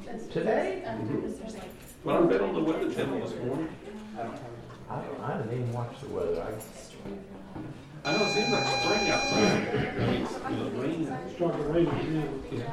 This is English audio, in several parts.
Today? Well, I've been on the weather channel this morning. I didn't even watch the weather. I know it seems like spring outside. I mean, it's raining. It's starting to rain again. Yeah.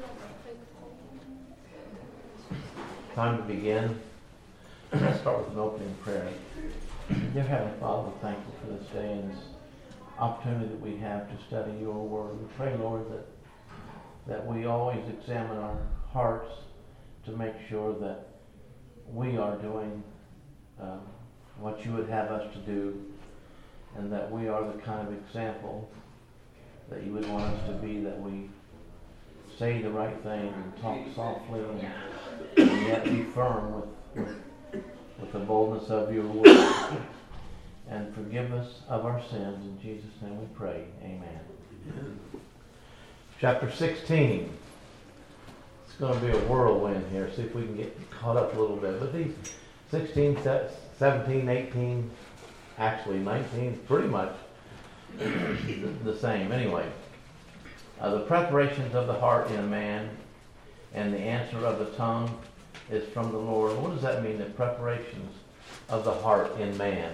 Time to begin. Let's start with an opening prayer. Dear Heavenly Father, we're thankful for this day and this opportunity that we have to study your word. We pray, Lord, that we always examine our hearts to make sure that we are doing what you would have us to do, and that we are the kind of example that you would want us to be, that we say the right thing and talk softly and yet be firm with the boldness of your word. And forgive us of our sins. In Jesus' name we pray. Amen. Chapter 16. It's going to be a whirlwind here. See if we can get caught up a little bit. But these 16, 17, 18, actually 19, pretty much the same. Anyway, the preparations of the heart in a man and the answer of the tongue is from the Lord. What does that mean, the preparations of the heart in man?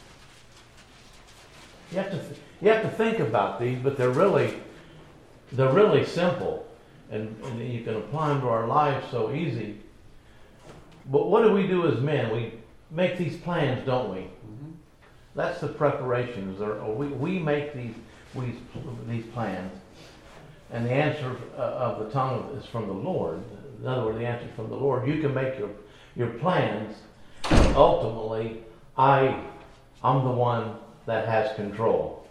You have to think about these, but they're really simple, and you can apply them to our lives so easy. But what do we do as men? We make these plans, don't we? Mm-hmm. That's the preparations. We make these plans, and the answer of the tongue is from the Lord. In other words, the answer is from the Lord. You can make your plans. Ultimately, I'm the one that has control.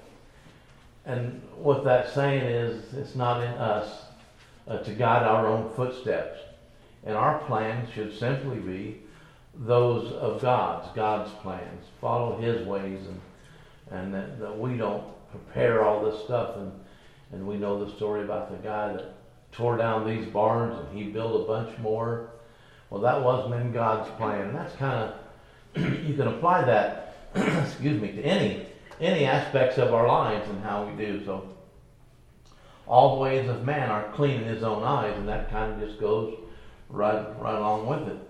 And what that's saying is, it's not in us to guide our own footsteps. And our plans should simply be those of God's plans. Follow His ways, and that we don't prepare all this stuff. And we know the story about the guy that tore down these barns and he built a bunch more. Well, that wasn't in God's plan. And that's kind of, you can apply that, excuse me, to any aspects of our lives and how we do. So all the ways of man are clean in his own eyes, and that kind of just goes right along with it.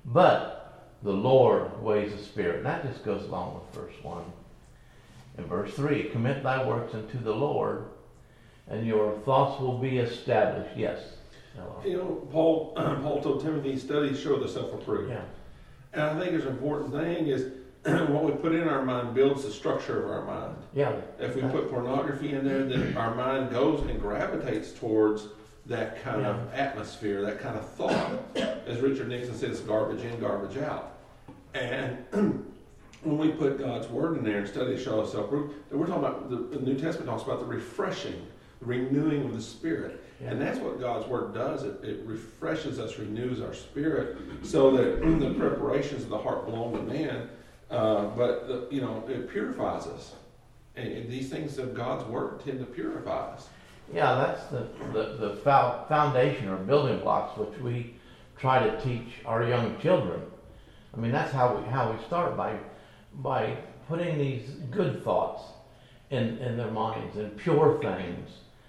But the Lord weighs the spirit, and that just goes along with verse 1. In verse 3, commit thy works unto the Lord, and your thoughts will be established. Yes. Hello. You know, Paul told Timothy, study show the self-approved. Yeah. And I think it's an important thing is what we put in our mind builds the structure of our mind. Yeah. If we put pornography in there, then our mind goes and gravitates towards that kind of atmosphere, that kind of thought. As Richard Nixon says, garbage in, garbage out. And when we put God's word in there and study to show self-proof, we're talking about, the New Testament talks about the refreshing, the renewing of the spirit. Yeah. And that's what God's word does. It refreshes us, renews our spirit, so that the preparations of the heart belong to man. But it purifies us, and these things of God's word tend to purify us. Yeah, that's the foundation or building blocks which we try to teach our young children. I mean, that's how we start, by putting these good thoughts in their minds and pure things.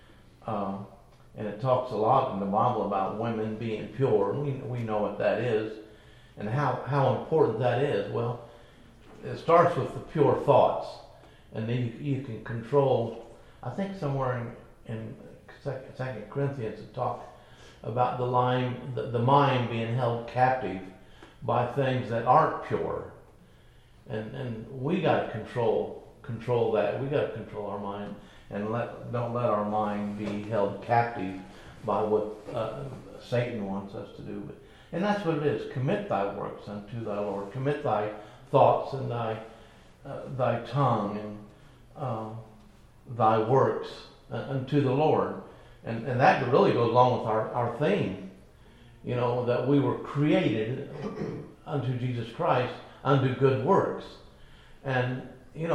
And it talks a lot in the Bible about women being pure. We know what that is, and how important that is. Well, it starts with the pure thoughts, and then you can control. I think somewhere in 2 Corinthians it talks about the mind being held captive by things that aren't pure, and we got to control that. We got to control our mind, and don't let our mind be held captive by what Satan wants us to do. And that's what it is. Commit thy works unto thy Lord. Commit thy thoughts and thy tongue and thy works unto the Lord. And that really goes along with our theme, that we were created unto Jesus Christ, unto good works. And,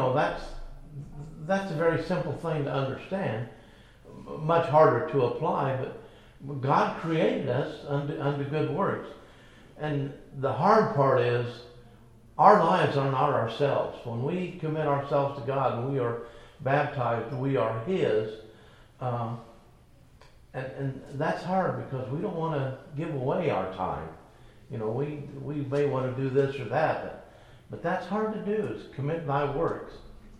that's a very simple thing to understand, much harder to apply, but God created us unto good works. And the hard part is, our lives are not ourselves. When we commit ourselves to God and we are baptized, we are His. And that's hard because we don't want to give away our time. You know, we may want to do this or that, but that's hard to do, is commit thy works.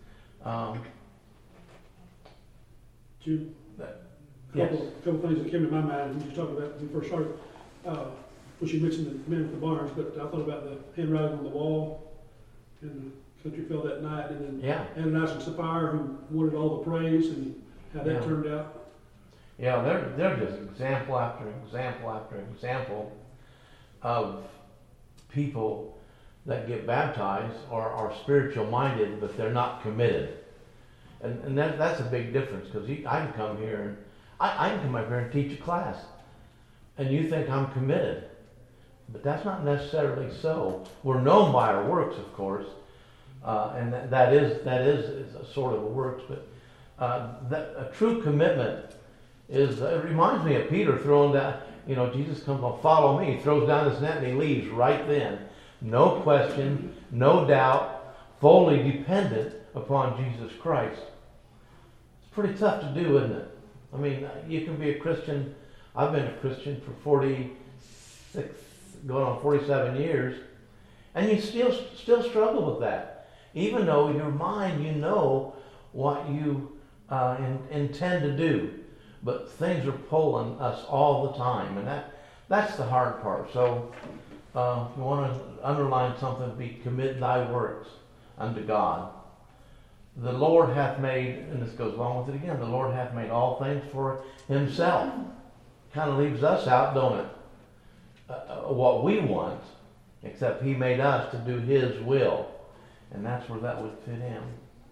Jude, Yes. couple things that came to my mind when you talked about when you first started. Which you mentioned the men with the barns, but I thought about the handwriting on the wall in the country fell that night, and then Yeah. Ananias and Sapphira who wanted all the praise and how that Yeah. turned out. Yeah, they're just example after example after example of people that get baptized or are spiritual minded, but they're not committed. And that's a big difference, because I can come here and I can come up here and teach a class, and you think I'm committed, but that's not necessarily so. We're known by our works, of course, and that is a sort of a works, but that a true commitment is. It reminds me of Peter throwing down. You know, Jesus comes on, follow me. He throws down his net and he leaves right then. No question, no doubt, fully dependent upon Jesus Christ. It's pretty tough to do, isn't it? I mean, you can be a Christian. I've been a Christian for 46, going on 47 years, and you still struggle with that. Even though in your mind you know what you intend to do. But things are pulling us all the time, and that's the hard part. So if you want to underline something, commit thy works unto God. The Lord hath made, and this goes along with it again, the Lord hath made all things for himself. Kind of leaves us out, don't it? What we want, except he made us to do his will. And that's where that would fit in.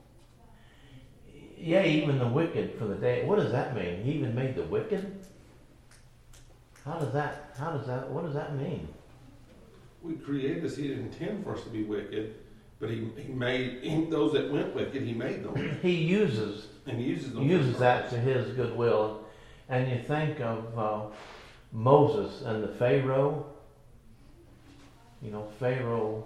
Yea, even the wicked for the day. What does that mean? He even made the wicked? What does that mean? We created us. He didn't intend for us to be wicked, but he made those that went wicked. He made them. He uses that to his goodwill. And you think of Moses and the Pharaoh. You know, Pharaoh.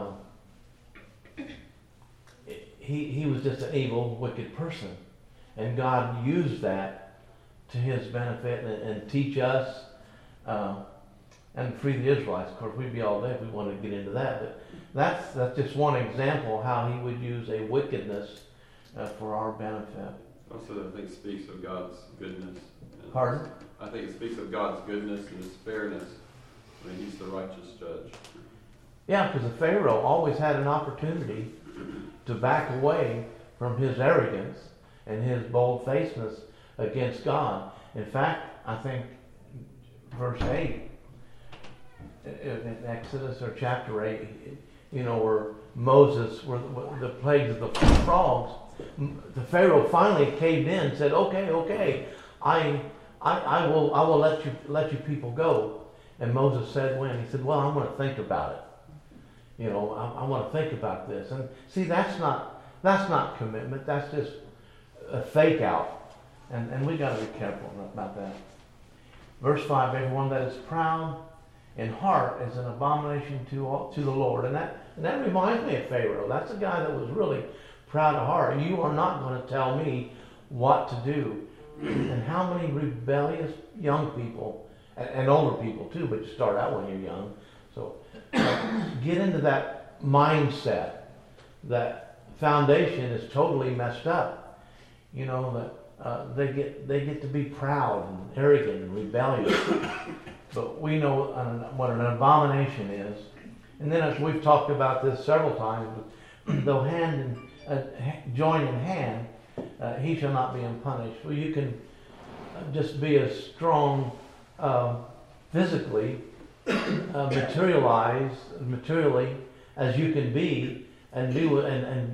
He was just an evil, wicked person. And God used that to his benefit and teach us and free the Israelites. Of course, we'd be all day if we wanted to get into that. But that's just one example how he would use a wickedness for our benefit. Also, I think it speaks of God's goodness. Pardon? I think it speaks of God's goodness and his fairness. I mean, he's the righteous judge. Yeah, because the Pharaoh always had an opportunity to back away from his arrogance and his bold-facedness against God. In fact, I think verse 8 in Exodus or chapter 8, you know, where Moses, where the plagues of the frogs, the Pharaoh finally caved in and said, okay, I will let you people go. And Moses said when? He said, well, I'm going to think about it. You know, I want to think about this. And see, that's not commitment. That's just a fake out. And we got to be careful about that. Verse 5, everyone that is proud in heart is an abomination to the Lord. And that reminds me of Pharaoh. That's a guy that was really proud of heart. You are not going to tell me what to do. And how many rebellious young people, and older people too, but you start out when you're young. So get into that mindset. That foundation is totally messed up. You know, that they get to be proud and arrogant and rebellious. But we know what an abomination is. And then, as we've talked about this several times, though join in hand, he shall not be unpunished. Well, you can just be as strong physically, materially as you can be, and be with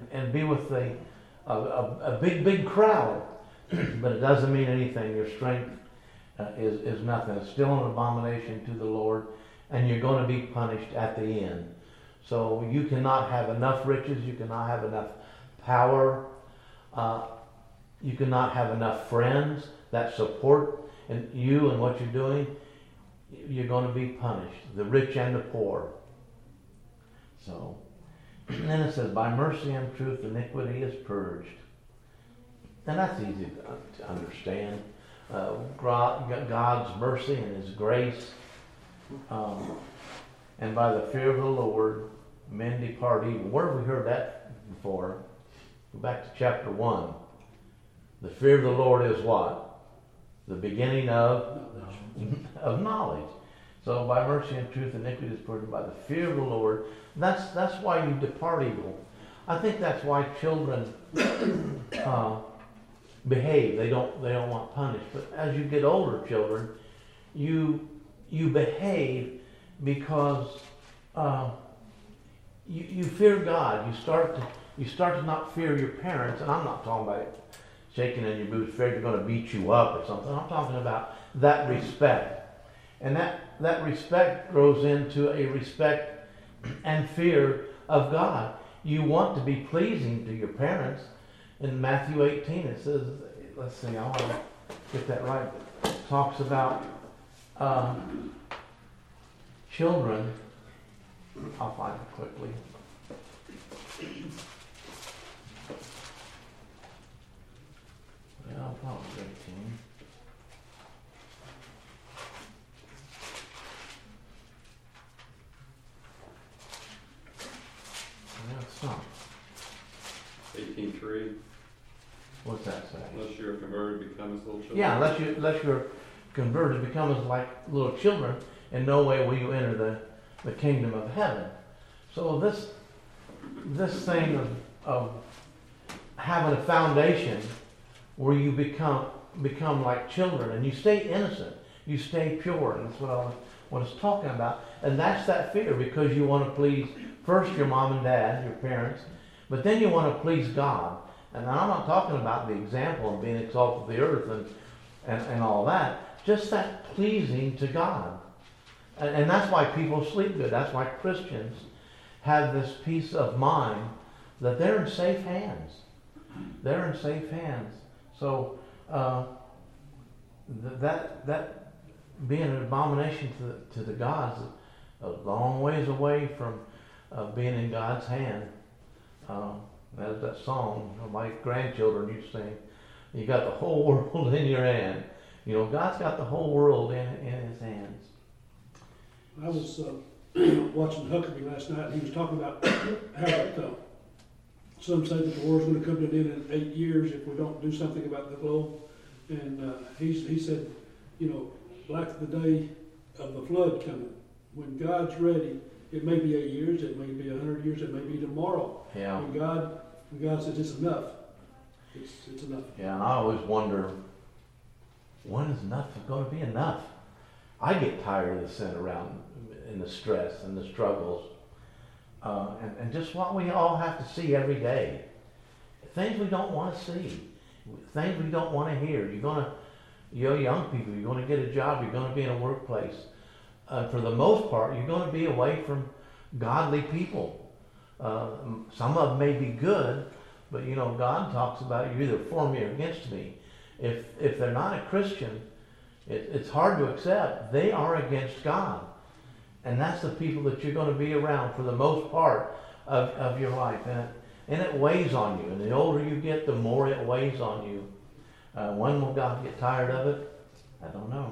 a big crowd. But it doesn't mean anything. Your strength is nothing. It's still an abomination to the Lord, and you're going to be punished at the end. So you cannot have enough riches. You cannot have enough power. You cannot have enough friends that support you and what you're doing. You're going to be punished, the rich and the poor. So, and then it says, by mercy and truth, iniquity is purged. And that's easy to understand. God's mercy and His grace. And by the fear of the Lord, men depart evil. Where have we heard that before? Go back to chapter 1. The fear of the Lord is what? The beginning of knowledge. So by mercy and truth, iniquity is purged by the fear of the Lord. That's why you depart evil. I think that's why children behave. They don't want punished. But as you get older, children, you behave because you fear God. You start to not fear your parents, and I'm not talking about shaking in your boots, afraid they're going to beat you up or something. I'm talking about that respect, and that respect grows into a respect and fear of God. You want to be pleasing to your parents. In Matthew 18, it says, let's see, I want to get that right. It talks about children. I'll find it quickly. Yeah, I'll probably 18. No, it's not. 18:3. What's that say? Unless you're converted, become as little children. Yeah, unless you're converted, become as like little children, in no way will you enter the kingdom of heaven. So this thing of having a foundation where you become like children and you stay innocent, you stay pure, and that's what I was talking about. And that's that fear, because you want to please first your mom and dad, your parents, but then you want to please God. And I'm not talking about the example of being exalted of the earth and all that. Just that pleasing to God. And that's why people sleep good. That's why Christians have this peace of mind that they're in safe hands. They're in safe hands. So that being an abomination to the gods, a long ways away from being in God's hand. That's that song my grandchildren used to sing. You got the whole world in your hand. You know, God's got the whole world in His hands. I was watching Huckabee last night, and he was talking about how some say that the war's going to come to an end in 8 years if we don't do something about the globe. And he said, you know, like the day of the flood coming, when God's ready, it may be 8 years, it may be 100 years, it may be tomorrow. Yeah. When God says it's enough, it's enough. Yeah, and I always wonder, when is enough going to be enough? I get tired of the sin around and the stress and the struggles, and just what we all have to see every day. Things we don't want to see, things we don't want to hear. You're young people, you're going to get a job, you're going to be in a workplace. For the most part, you're going to be away from godly people. Some of them may be good, but you know, God talks about you're either for me or against me. If they're not a Christian, it's hard to accept. They are against God. And that's the people that you're going to be around for the most part of your life. And it weighs on you. And the older you get, the more it weighs on you. When will God get tired of it? I don't know.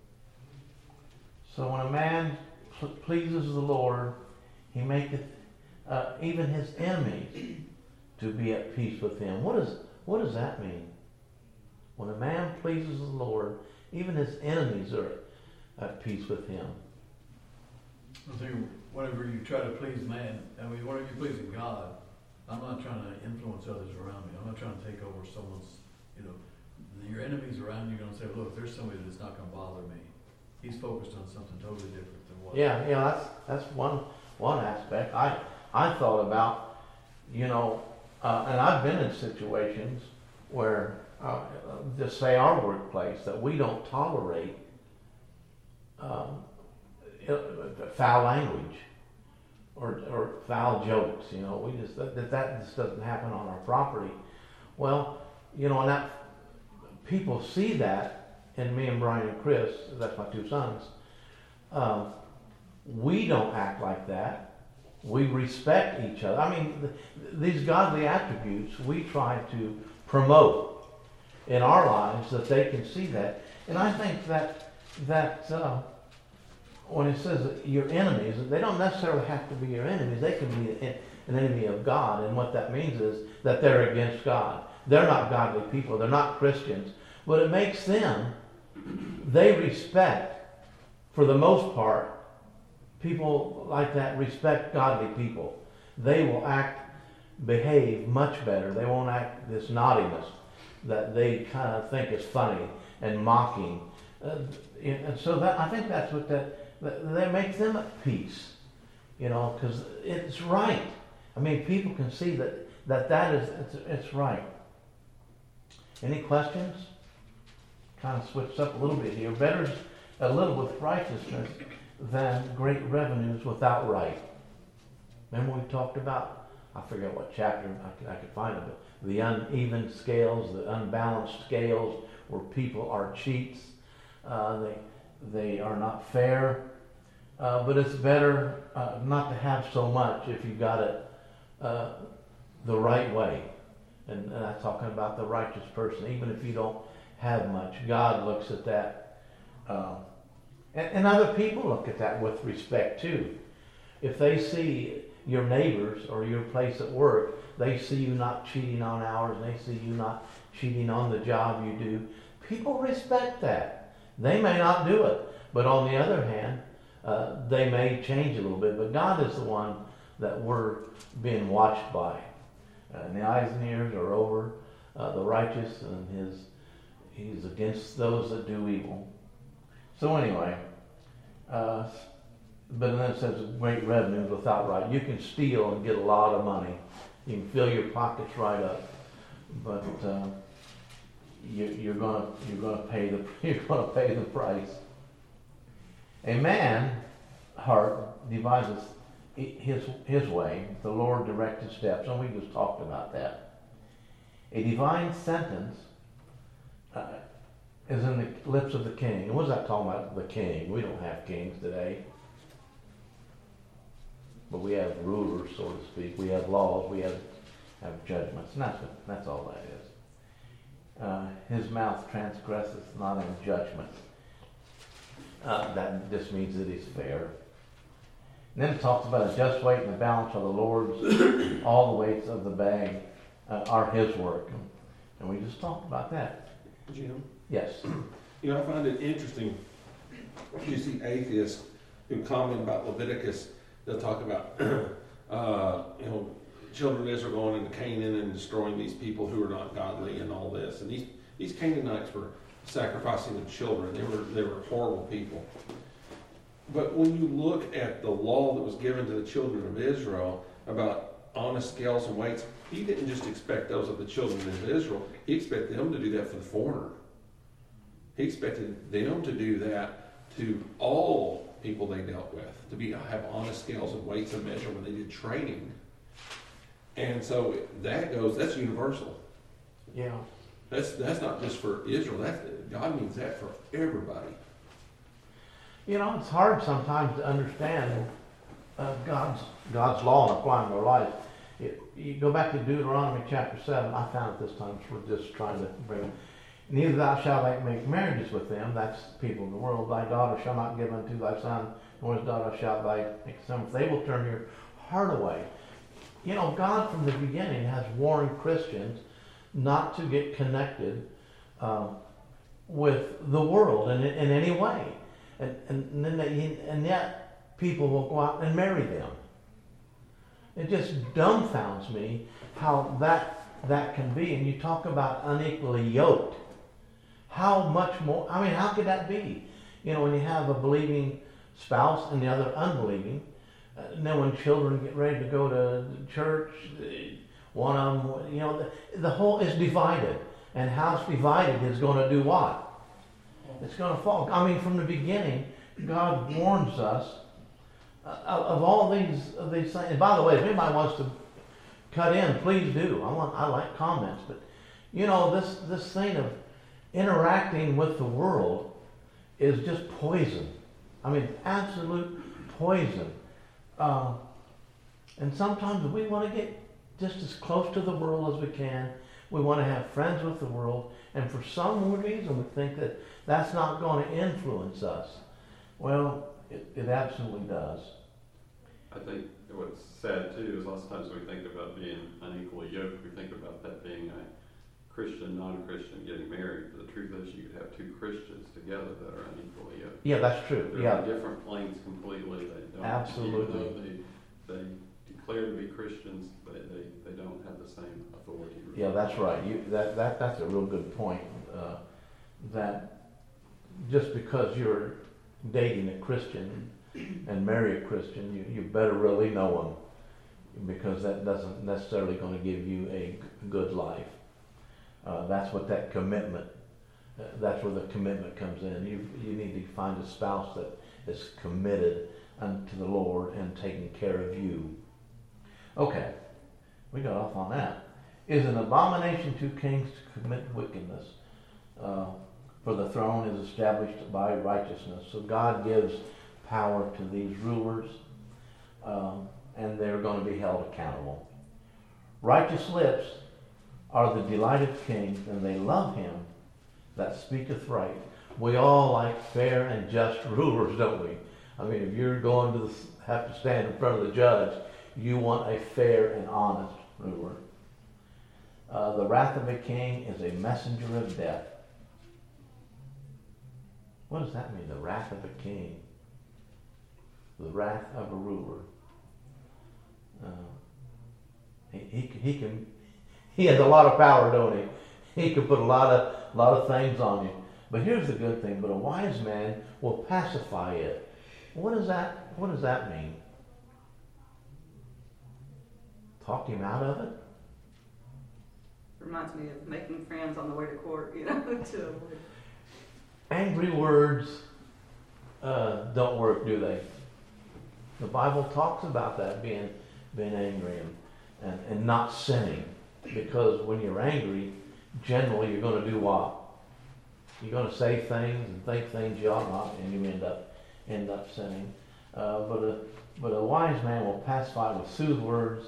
So when a man pleases the Lord, He maketh even his enemies to be at peace with him. What does that mean? When a man pleases the Lord, even his enemies are at peace with him. I think whenever you try to please man, whenever you're pleasing God, I'm not trying to influence others around me. I'm not trying to take over someone's, your enemies around you are going to say, look, there's somebody that's not going to bother me. He's focused on something totally different than what. Yeah, that's one aspect. I thought about, and I've been in situations where, just say our workplace, that we don't tolerate foul language or foul jokes. We just that just doesn't happen on our property. Well, and that people see that in me and Brian and Chris. That's my two sons. We don't act like that. We respect each other. I mean, these godly attributes we try to promote. in our lives that they can see that. And I think that when it says that your enemies, they don't necessarily have to be your enemies. They can be an enemy of God. And what that means is that they're against God. They're not godly people. They're not Christians. But it makes them, they respect, for the most part, people like that respect godly people. They will behave much better. They won't act this naughtiness that they kind of think is funny and mocking. And so that, I think that's what that makes them at peace, because it's right. I mean, people can see that is, it's right. Any questions? Kind of switched up a little bit here. Better a little with righteousness than great revenues without right. Remember we talked about, I forget what chapter, I could find it, but the uneven scales, the unbalanced scales, where people are cheats. They are not fair. But it's better not to have so much if you got it the right way. And I'm talking about the righteous person. Even if you don't have much, God looks at that. And other people look at that with respect too. If they see your neighbors or your place at work, they see you not cheating on hours, and they see you not cheating on the job you do, people respect that. They may not do it, but on the other hand, they may change a little bit. But God is the one that we're being watched by. And the eyes and ears are over the righteous, and He's against those that do evil. So anyway, but then it says great revenues without right. You can steal and get a lot of money. You can fill your pockets right up, but you're gonna pay the price. A man heart devises his way. The Lord directs his steps, and we just talked about that. A divine sentence is in the lips of the king. And what's that talking about? The king. We don't have kings today. But we have rulers, so to speak. We have laws. We have judgments. And that's all that is. His mouth transgresseth not in judgment. That just means that he's fair. And then it talks about a just weight and the balance of the Lord's. All the weights of the bag are His work. And we just talked about that. Jim? Yes. I find it interesting. You see atheists who comment about Leviticus. They'll talk about, children of Israel going into Canaan and destroying these people who are not godly and all this. And these Canaanites were sacrificing their children. They were horrible people. But when you look at the law that was given to the children of Israel about honest scales and weights, He didn't just expect those of the children of Israel. He expected them to do that for the foreigner. He expected them to do that to all people they dealt with, to have honest scales and weights and measure when they did trading. And so that's universal. Yeah. That's not just for Israel. God means that for everybody. It's hard sometimes to understand God's law and apply them to our life. You go back to Deuteronomy chapter 7. I found it this time, so we're just trying to bring it. Neither thou shalt make marriages with them, that's people in the world. Thy daughter shall not give unto thy son, nor his daughter shalt thou make some. They will turn your heart away. God from the beginning has warned Christians not to get connected with the world in any way. And yet people will go out and marry them. It just dumbfounds me how that can be. And you talk about unequally yoked. How much more, how could that be? When you have a believing spouse and the other unbelieving, and then when children get ready to go to church, one of them, the whole is divided. And house divided is going to do what? It's going to fall. From the beginning, God warns us of all these things. And by the way, if anybody wants to cut in, please do. I like comments, but this thing of interacting with the world is just poison. Absolute poison. And sometimes we want to get just as close to the world as we can. We want to have friends with the world, and for some reason we think that that's not going to influence us. Well, it absolutely does. I think what's sad too is lots of times we think about being unequally yoked, we think about that being a Christian, non-Christian getting married. But the truth is you could have two Christians together that are unequally yoked. Yeah, that's true. They're Yeah, on different planes completely. They don't, Absolutely. Even though they declare to be Christians, they don't have the same authority. yeah, that's right. That's a real good point. That just because you're dating a Christian and marry a Christian, you better really know them, because that doesn't necessarily going to give you a good life. That's what that commitment. That's where the commitment comes in. You need to find a spouse that is committed unto the Lord and taking care of you. Okay, we got off on that. Is an abomination to kings to commit wickedness, for the throne is established by righteousness. So God gives power to these rulers, and they're going to be held accountable. Righteous lips are the delight of kings, and they love him that speaketh right. We all like fair and just rulers, don't we? I mean, if you're going to have to stand in front of the judge, you want a fair and honest ruler. The wrath of a king is a messenger of death. What does that mean, the wrath of a king? The wrath of a ruler. He has a lot of power, don't he? He can put a lot of things on you. But here's the good thing, but a wise man will pacify it. What does that mean? Talk him out of it? Reminds me of making friends on the way to court, to avoid. Angry words don't work, do they? The Bible talks about that, being angry and not sinning. Because when you're angry, generally you're going to do what? You're going to say things and think things you ought not, and you end up sinning. But a wise man will pacify with soothe words,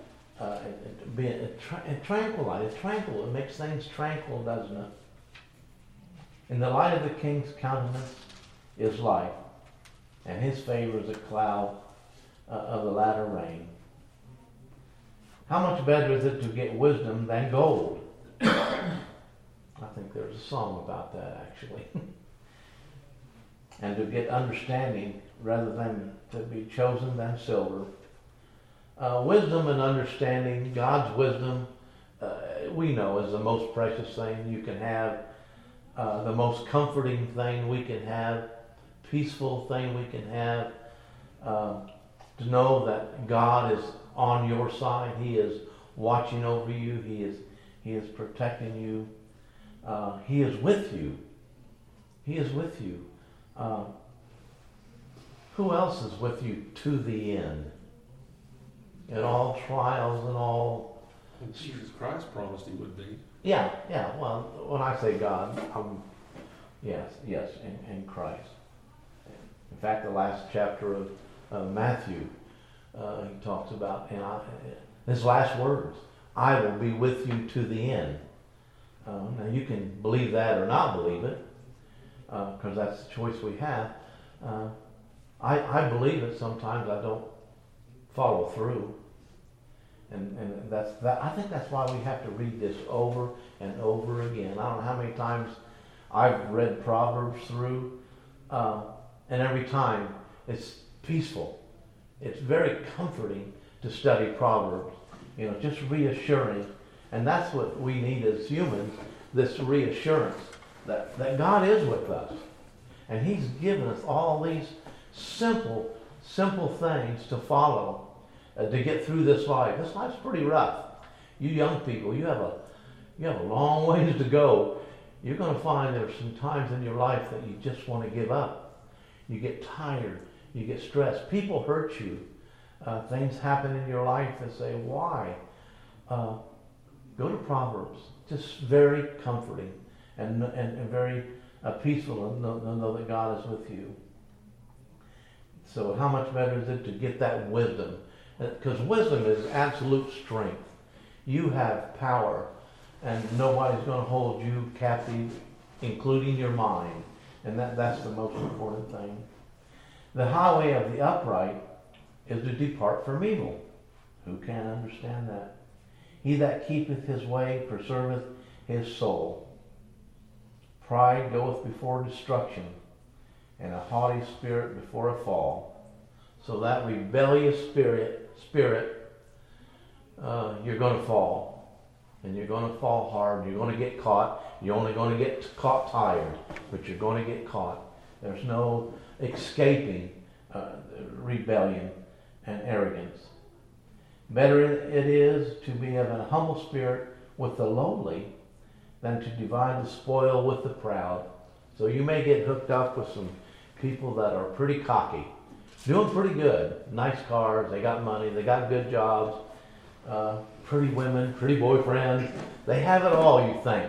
and tranquilize. It's tranquil. It makes things tranquil, doesn't it? In the light of the king's countenance is life, and his favor is a cloud of the latter rain. How much better is it to get wisdom than gold? I think there's a song about that, actually. And to get understanding rather than to be chosen than silver. Wisdom and understanding, God's wisdom, we know is the most precious thing you can have, the most comforting thing we can have, peaceful thing we can have, to know that God is on your side. He is watching over you. He is protecting you. He is with you. He is with you. Who else is with you to the end? In all trials and all. Jesus Christ promised he would be. Yeah. Well, when I say God, yes, in Christ. In fact, the last chapter of Matthew, he talks about his last words: "I will be with you to the end." Now you can believe that or not believe it, because that's the choice we have. I believe it. Sometimes I don't follow through, and that's that. I think that's why we have to read this over and over again. I don't know how many times I've read Proverbs through, and every time it's peaceful. It's very comforting to study Proverbs. Just reassuring, and that's what we need as humans. This reassurance that God is with us, and He's given us all these simple things to follow to get through this life. This life's pretty rough. You young people, you have a long ways to go. You're going to find there's some times in your life that you just want to give up. You get tired. You get stressed. People hurt you. Things happen in your life that say, why? Go to Proverbs. Just very comforting and very peaceful, and know that God is with you. So how much better is it to get that wisdom? Because wisdom is absolute strength. You have power and nobody's going to hold you captive, including your mind. And that's the most important thing. The highway of the upright is to depart from evil. Who can understand that? He that keepeth his way preserveth his soul. Pride goeth before destruction, and a haughty spirit before a fall. So that rebellious spirit, you're going to fall. And you're going to fall hard. You're going to get caught. You're only going to get caught tired, but you're going to get caught. There's no escaping rebellion and arrogance. Better it is to be of an humble spirit with the lowly than to divide the spoil with the proud. So you may get hooked up with some people that are pretty cocky, doing pretty good. Nice cars, they got money, they got good jobs, pretty women, pretty boyfriends. They have it all, you think.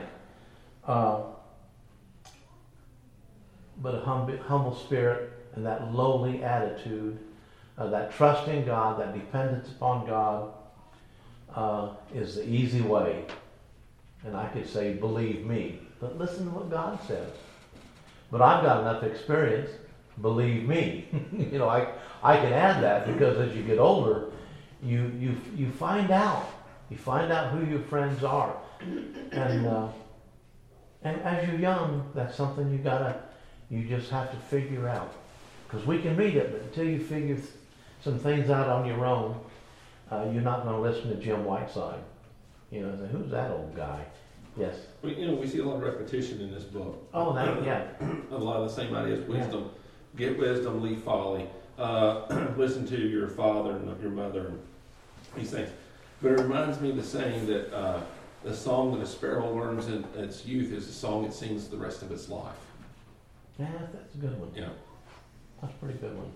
But a humble spirit and that lowly attitude, that trust in God, that dependence upon God, is the easy way. And I could say, believe me. But listen to what God says. But I've got enough experience, believe me. You know, I can add that, because as you get older, you find out. You find out who your friends are. And as you're young, that's something you just have to figure out. Because we can read it, but until you figure some things out on your own, you're not going to listen to Jim Whiteside. You know, say, who's that old guy? Yes. Well, we see a lot of repetition in this book. Oh, yeah. A lot of the same ideas. Wisdom. Yeah. Get wisdom, leave folly. Listen to your father and your mother, and these things. But it reminds me of the saying that the song that a sparrow learns in its youth is a song it sings the rest of its life. Yeah, that's a good one. Yeah. That's a pretty good one.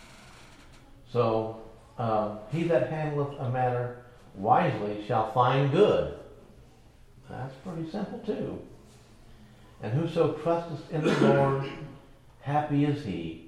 So, he that handleth a matter wisely shall find good. That's pretty simple too. And whoso trusteth in the Lord, happy is he.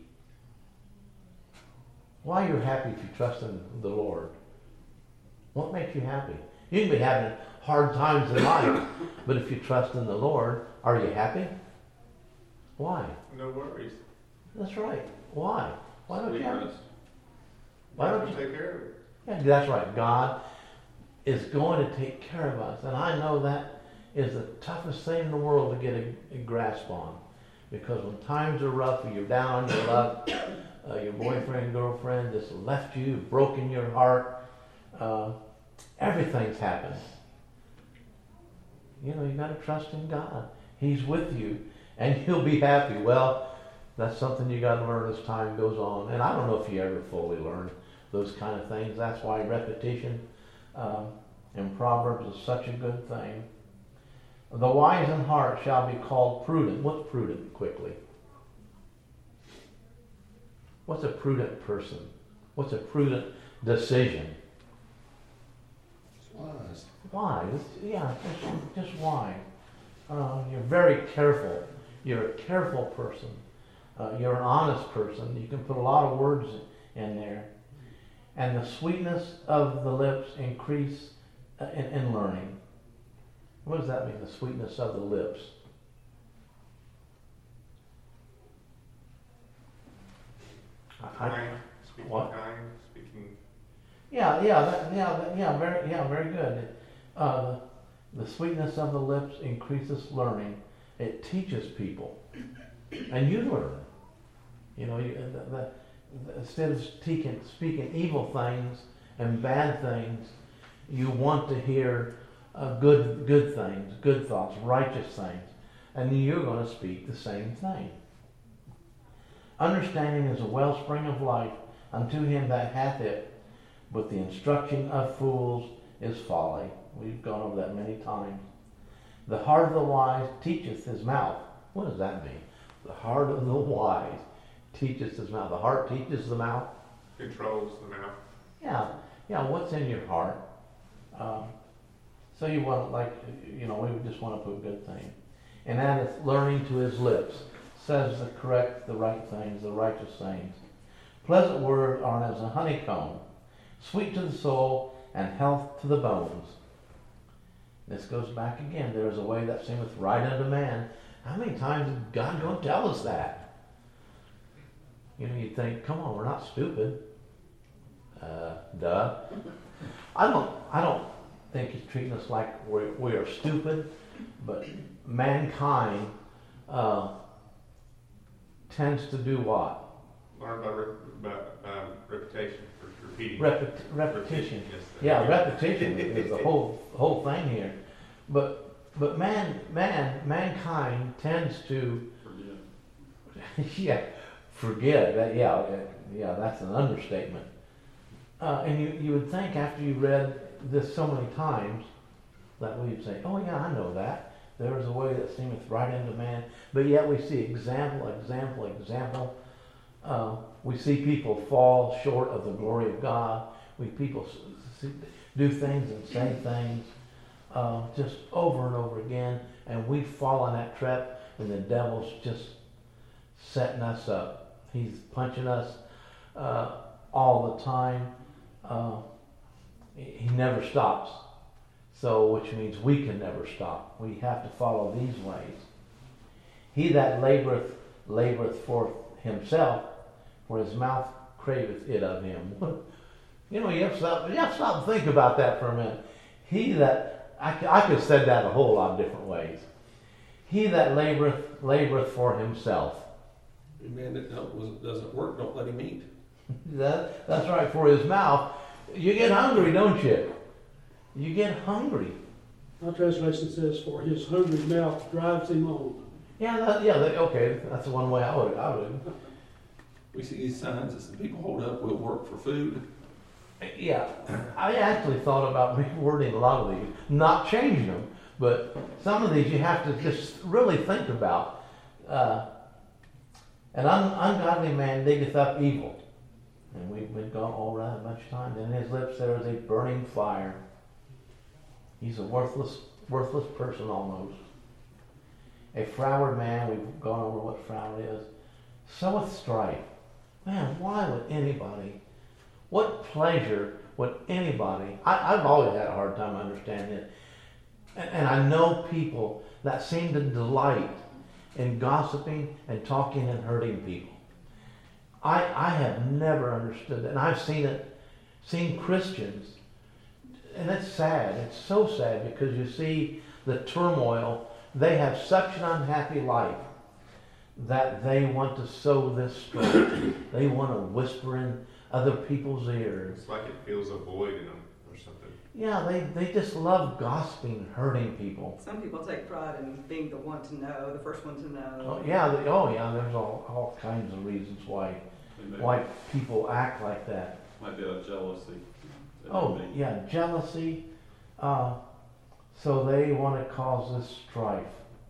Why you're happy if you trust in the Lord? What makes you happy? You can be having hard times in life, but if you trust in the Lord, are you happy? Why? No worries. That's right. Why? Why don't you have it? Why don't you take care of it? Yeah, that's right. God is going to take care of us. And I know that is the toughest thing in the world to get a grasp on. Because when times are rough, or you're down on your luck, your boyfriend, girlfriend just left you, broken your heart, everything's happened. You know, you got to trust in God. He's with you, and you'll be happy. Well, that's something you got to learn as time goes on. And I don't know if you ever fully learn those kind of things. That's why repetition in Proverbs is such a good thing. The wise in heart shall be called prudent. What's prudent, quickly? What's a prudent person? What's a prudent decision? It's wise. Wise. Yeah, just wise. You're very careful. You're a careful person. You're an honest person. You can put a lot of words in there. And the sweetness of the lips increase in learning. What does that mean, the sweetness of the lips? Kind, speaking What? kind, speaking. Very good. The sweetness of the lips increases learning. It teaches people, and you learn. You know, instead of speaking evil things and bad things, you want to hear good things, good thoughts, righteous things, and you're going to speak the same thing. Understanding is a wellspring of life unto him that hath it, but the instruction of fools is folly. We've gone over that many times. The heart of the wise teacheth his mouth. What does that mean? The heart of the wise teaches his mouth. The heart teaches the mouth. Controls the mouth. Yeah. What's in your heart? So you want, we would just want to put good things. And addeth learning to his lips, says the correct, the right things, the righteous things. Pleasant words are as a honeycomb, sweet to the soul and health to the bones. This goes back again. There is a way that seemeth right unto man. How many times is God going to tell us that? You know, you think, come on, we're not stupid. Duh. I don't think he's treating us like we are stupid, but mankind tends to do what? Learn by reputation, repeating. Repetition. Yes. Yeah, repetition is the whole thing here. But mankind tends to forget that. Yeah, that's an understatement. And you would think after you read this so many times that we'd say, oh yeah, I know that. There is a way that seemeth right unto man. But yet we see example. We see people fall short of the glory of God. People do things and say things just over and over again. And we fall in that trap, and the devil's just setting us up. He's punching us all the time. He never stops. So, which means we can never stop. We have to follow these ways. He that laboreth for himself, for his mouth craveth it of him. You know, you have to stop and think about that for a minute. He that, I could have said that a whole lot of different ways. He that laboreth for himself. A man that doesn't work, don't let him eat. That's right, for his mouth. You get hungry, don't you? You get hungry. My translation says, for his hungry mouth drives him on. Okay, that's one way I would. We see these signs that some people hold up, will work for food. Yeah, I actually thought about rewording a lot of these, not changing them, but some of these you have to just really think about. An ungodly man diggeth up evil. And we've gone over that a bunch of times. In his lips there is a burning fire. He's a worthless person almost. A froward man, we've gone over what froward is, soweth strife. Man, why would anybody, what pleasure would anybody, I've always had a hard time understanding it. And I know people that seem to delight in gossiping and talking and hurting people. I have never understood that. And I've seen Christians, and it's sad. It's so sad because you see the turmoil. They have such an unhappy life that they want to sow this strife. They want to whisper in other people's ears. It's like it fills a void in them or something. Yeah, they just love gossiping and hurting people. Some people take pride in being the one to know, the first one to know. Oh yeah, there's all kinds of reasons why people act like that. Might be a jealousy. Oh yeah, jealousy. So they want to cause this strife.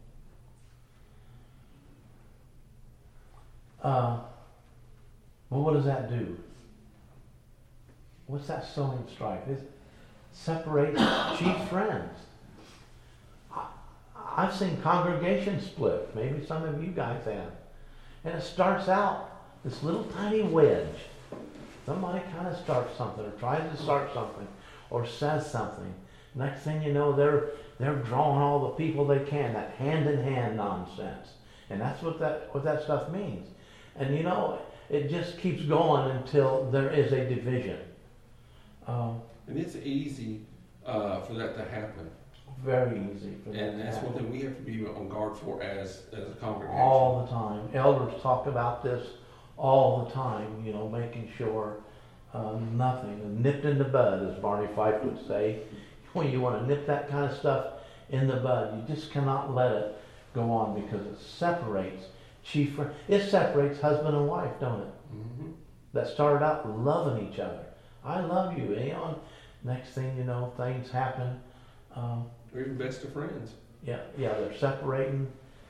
Well, what does that do? What's that sowing strife? It separates chief friends. I've seen congregations split. Maybe some of you guys have. And it starts out this little tiny wedge. Somebody kind of starts something or tries to start something or says something. Next thing you know, they're drawing all the people they can, that hand-in-hand nonsense. And that's what that stuff means. And you know, it just keeps going until there is a division. And it's easy for that to happen. Very easy for that And to that's happen. one thing we have to be on guard for as a congregation. All the time. Elders talk about this all the time, you know, making sure nothing, nipped in the bud, as Barney Fife would say. When you want to nip that kind of stuff in the bud, you just cannot let it go on because it separates it separates husband and wife, don't it? Mm-hmm. That started out loving each other. I love you, Aeon. Next thing you know, things happen. Or even best of friends. Yeah, they're separating.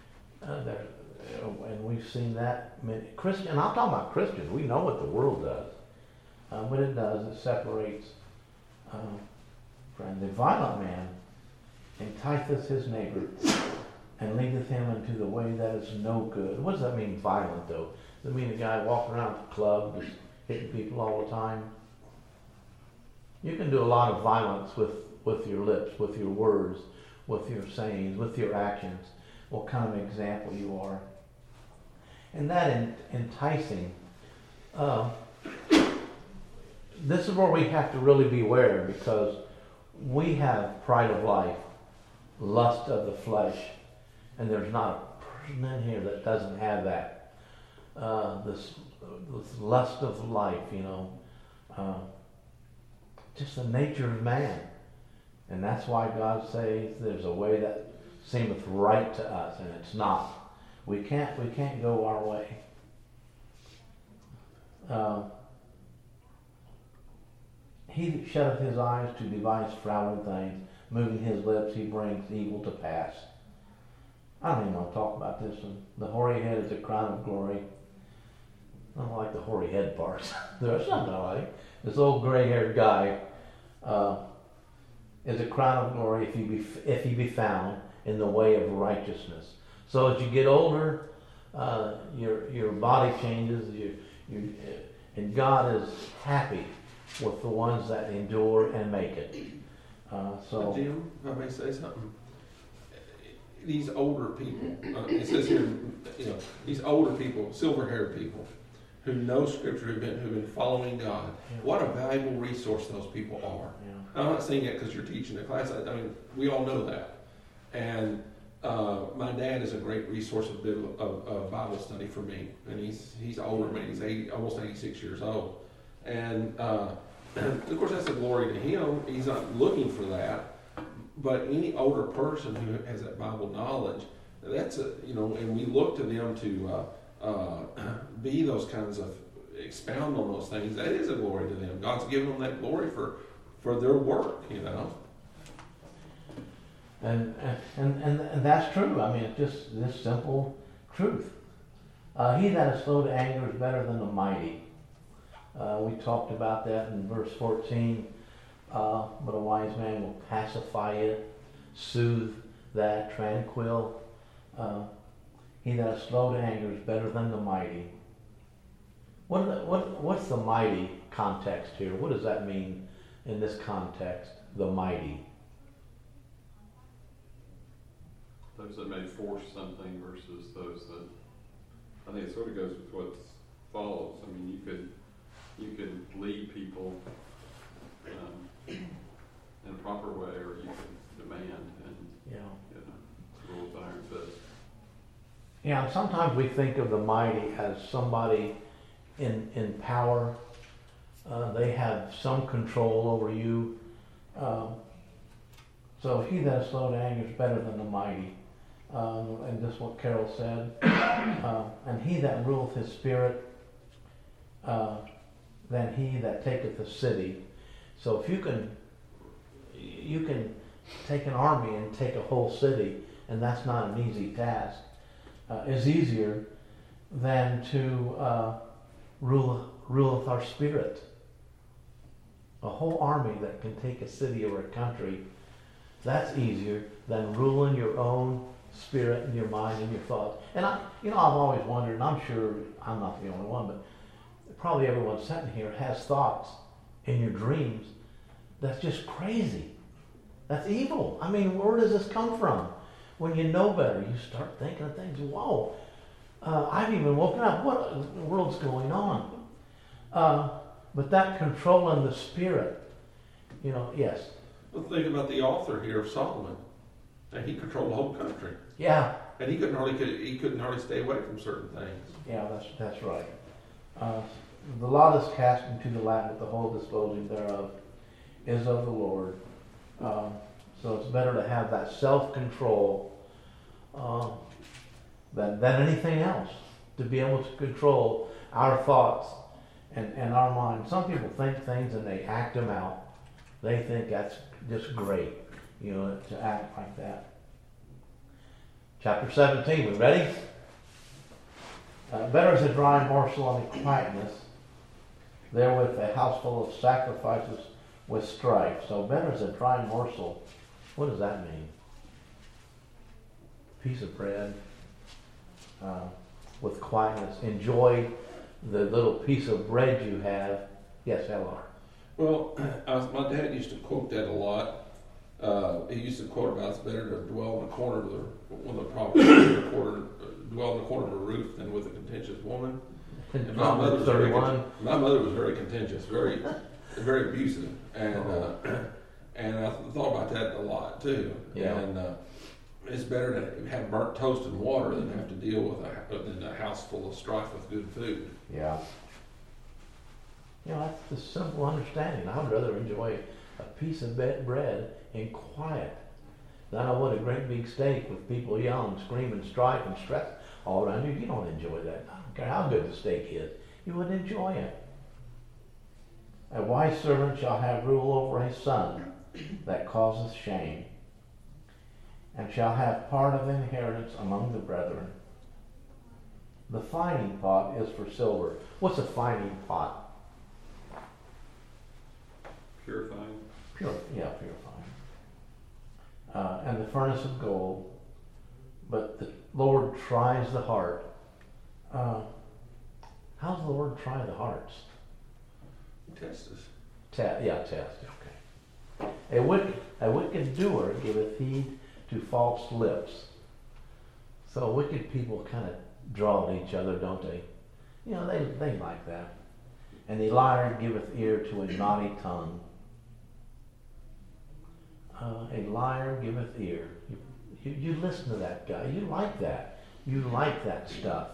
And we've seen that. Christian, and I'm talking about Christians. We know what the world does, but it does. It separates. Friend, the violent man enticeth his neighbor, and leadeth him into the way that is no good. What does that mean, violent though? Does it mean a guy walking around the club just hitting people all the time? You can do a lot of violence with your lips, with your words, with your sayings, with your actions, what kind of example you are. And that enticing, this is where we have to really beware, because we have pride of life, lust of the flesh, and there's not a person in here that doesn't have that. This lust of life, just the nature of man. And that's why God says there's a way that seemeth right to us, and it's not. We can't go our way. He that shutteth his eyes to devise froward things, moving his lips, he brings evil to pass. I don't even want to talk about this one. The hoary head is a crown of glory. I don't like the hoary head part. There's something I like. This old gray-haired guy is a crown of glory if he be found in the way of righteousness. So as you get older, your body changes, and God is happy with the ones that endure and make it. Jim, if I may say something. These older people, it says here, these older people, silver-haired people, who know Scripture, who've been following God. Yeah. What a valuable resource those people are. Yeah. I'm not saying that because you're teaching the class. I mean, we all know that. And my dad is a great resource of Bible study for me. And he's older than me. He's almost 86 years old. And of course, that's a glory to him. He's not looking for that. But any older person who has that Bible knowledge, that's and we look to them to be those kinds of expound on those things. That is a glory to them. God's given them that glory for their work, And that's true. I mean, it's just this simple truth. He that is slow to anger is better than the mighty. We talked about that in verse 14. But a wise man will pacify it, soothe that, tranquil. He that is slow to anger is better than the mighty. What's the mighty context here? What does that mean in this context, the mighty? Those that may force something versus those that, I think it sort of goes with what follows. I mean, you could lead people in a proper way, or you can demand and rule with iron fist. Yeah, sometimes we think of the mighty as somebody in power. They have some control over you. So he that is slow to anger is better than the mighty. And this is what Carol said. And he that ruleth his spirit than he that taketh a city. So if you can take an army and take a whole city, and that's not an easy task, is easier than to rule with our spirit. A whole army that can take a city or a country, that's easier than ruling your own spirit and your mind and your thoughts. And I've always wondered, and I'm sure I'm not the only one, but probably everyone sitting here has thoughts in your dreams that's just crazy. That's evil. I mean, where does this come from? When you know better, you start thinking of things. Whoa, I've even woken up. What in the world's going on? But that controlling the spirit, yes. Well, think about the author here of Solomon. And he controlled the whole country. Yeah. And he couldn't hardly stay away from certain things. Yeah, that's right. The lot is cast into the lap, but the whole disposing thereof is of the Lord. So it's better to have that self-control than anything else, to be able to control our thoughts and our mind. Some people think things and they act them out. They think that's just great, to act like that. Chapter 17, we ready? Better is a dry morsel on the quietness, therewith a house full of sacrifices with strife. So better is a dry morsel. What does that mean? Piece of bread with quietness. Enjoy the little piece of bread you have. Yes, LR. Well, my dad used to quote that a lot. He used to quote about it's better to dwell in the corner of one of the property, dwell in the corner of a roof than with a contentious woman. And my mother Proverbs was very 31. my mother was very contentious, very abusive, and I thought about that a lot too. Yeah. And it's better to have burnt toast and water than have to deal with a house full of strife with good food. Yeah. You know, that's the simple understanding. I would rather enjoy a piece of bread in quiet than I would a great big steak with people yelling, screaming, strife, and stress all around you. You don't enjoy that. I don't care how good the steak is. You wouldn't enjoy it. A wise servant shall have rule over his son that causeth shame, and shall have part of the inheritance among the brethren. The fining pot is for silver. What's a fining pot? Purifying. Purifying. And the furnace of gold. But the Lord tries the heart. How does the Lord try the hearts? Test us. Test. Okay. A wicked doer giveth heed to false lips. So wicked people kind of draw at each other, don't they? You know, they like that. And the liar giveth ear to a naughty tongue. A liar giveth ear. You listen to that guy. You like that. You like that stuff.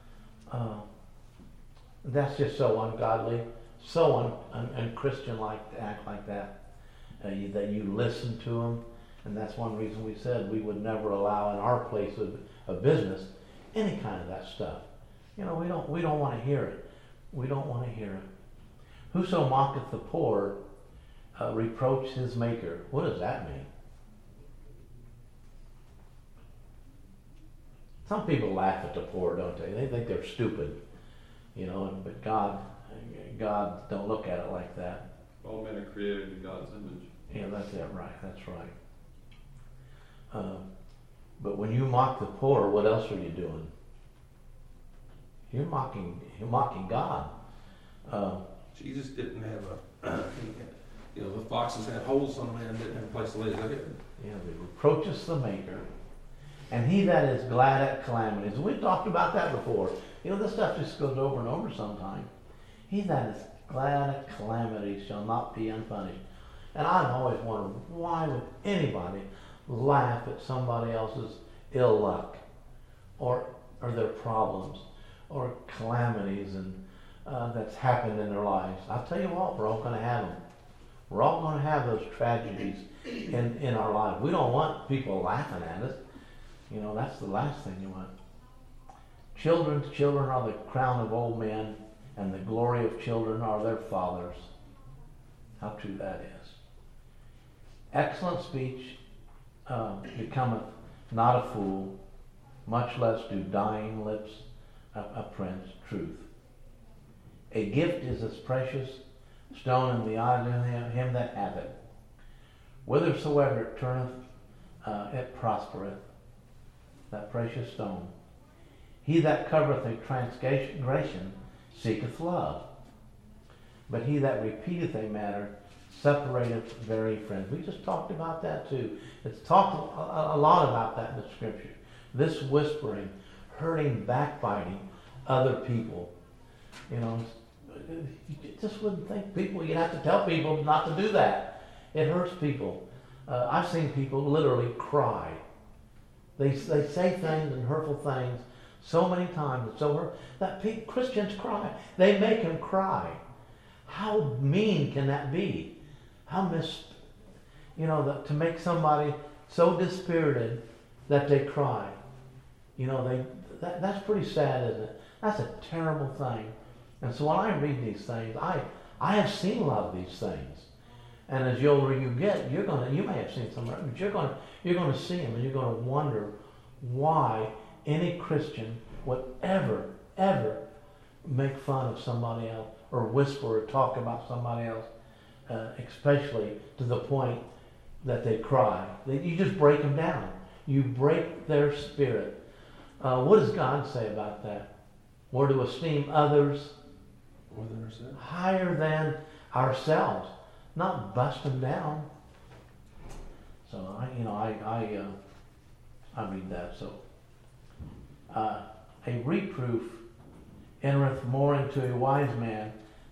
That's just so ungodly, so unchristian-like to act like that. That you listen to them, and that's one reason we said we would never allow in our place of business any kind of that stuff. You know, we don't want to hear it. We don't want to hear it. Whoso mocketh the poor reproach his maker. What does that mean? Some people laugh at the poor, don't they? They think they're stupid, you know. But God don't look at it like that. All men are created in God's image. Yeah, that's it. Right. That's right. But when you mock the poor, what else are you doing? You're mocking God. Jesus didn't have the foxes had holes, some man didn't have a place to lay his head. Yeah, he reproaches the Maker. And he that is glad at calamities. We've talked about that before. You know, this stuff just goes over and over sometimes. He that is glad at calamities shall not be unpunished. And I've always wondered, why would anybody laugh at somebody else's ill luck or their problems or calamities and that's happened in their lives? I'll tell you what, we're all going to have them. We're all going to have those tragedies in our life. We don't want people laughing at us. You know, that's the last thing you want. Children are the crown of old men, and the glory of children are their fathers. How true that is. Excellent speech becometh not a fool, much less do dying lips apprentice truth. A gift is as precious stone in the eyes of him that hath it. Whithersoever it turneth, it prospereth. That precious stone. He that covereth a transgression seeketh love, but he that repeateth a matter separateth very friends. We just talked about that too. It's talked a lot about that in the scripture. This whispering, hurting, backbiting other people. You know, you just wouldn't think people, you'd have to tell people not to do that. It hurts people. I've seen people literally cry. They say things and hurtful things so many times. It's so hurt that Christians cry. They make them cry. How mean can that be? To make somebody so dispirited that they cry. You know, that's pretty sad, isn't it? That's a terrible thing. And so when I read these things, I have seen a lot of these things. And as the older you get, you may have seen some, but you're going to see them, and you're going to wonder why any Christian would ever make fun of somebody else or whisper or talk about somebody else, especially to the point that they cry. You just break them down. You break their spirit. What does God say about that? We're to esteem others higher than ourselves, not bust them down. So I read that. So a reproof entereth more into a wise man